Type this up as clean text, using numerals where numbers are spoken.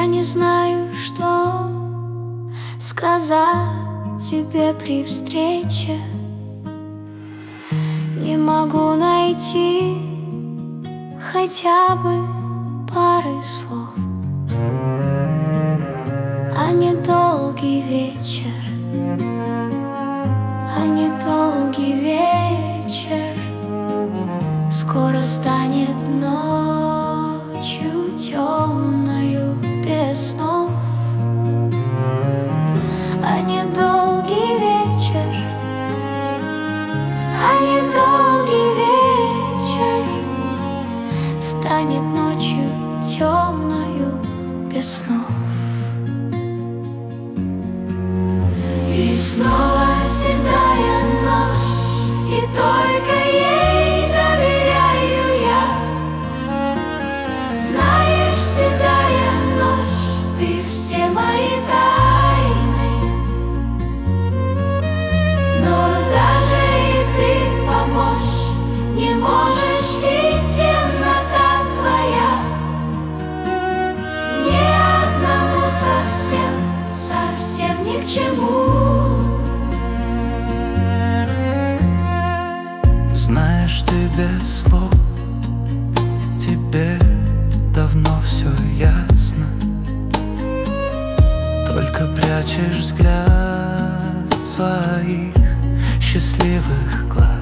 не знаю, что сказать тебе при встрече. Не могу найти хотя бы пары слов, а недолгий вечер, а недолгий вечер скоро станет ночью темною без снов. А недолгий вечер, а недолгий вечер станет ночью темною без снов. И снова седая ночь, и только ей доверяю я. Знаешь, седая ночь, ты все мои тайны, но даже и ты помочь не можешь, ведь темнота твоя мне одному совсем, совсем ни к чему. Знаешь, ты без слов, тебе давно все ясно, только прячешь взгляд своих счастливых глаз.